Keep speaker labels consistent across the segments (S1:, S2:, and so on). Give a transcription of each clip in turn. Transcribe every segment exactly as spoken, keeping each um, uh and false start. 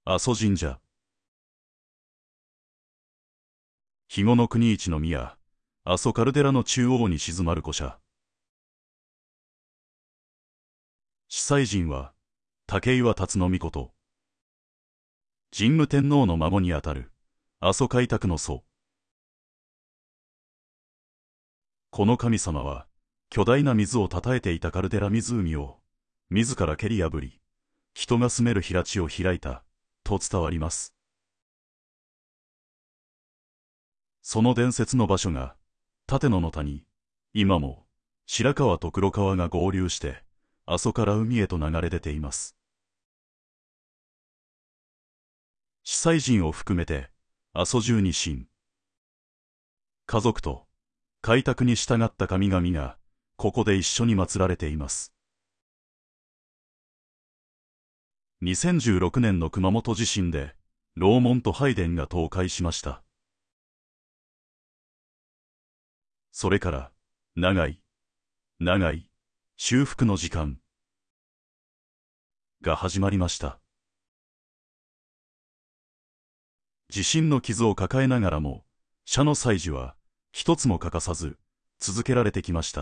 S1: 阿蘇神社。肥後の国一の宮、阿蘇カルデラの中央に静まる古社。司祭神は、武岩辰野命。神武天皇の孫にあたる、阿蘇開拓の祖。この神様は、巨大な水をたたえていたカルデラ湖を、自ら蹴り破り、人が住める平地を開いた、と伝わります。その伝説の場所が、立野の谷、今も、白川と黒川が合流して、阿蘇から海へと流れ出ています。司祭神を含めて、阿蘇十二神。家族と、開拓に従った神々が、ここで一緒に祀られています。にせんじゅうろくねんの熊本地震で、楼門と拝殿が倒壊しました。それから、長い、長い、修復の時間が始まりました。地震の傷を抱えながらも、社の祭事は、一つも欠かさず、続けられてきました。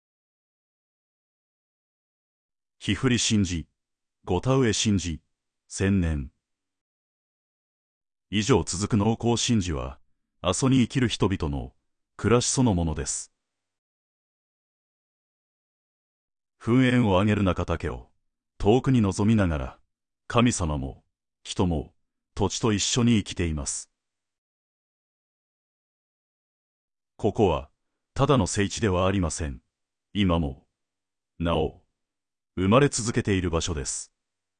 S1: 日振神事、御田植神事、千年。以上続く農耕神事は、阿蘇に生きる人々の暮らしそのものです。噴煙を上げる中岳を遠くに望みながら、神様も人も土地と一緒に生きています。ここはただの聖地ではありません。今もなお生まれ続けている場所です。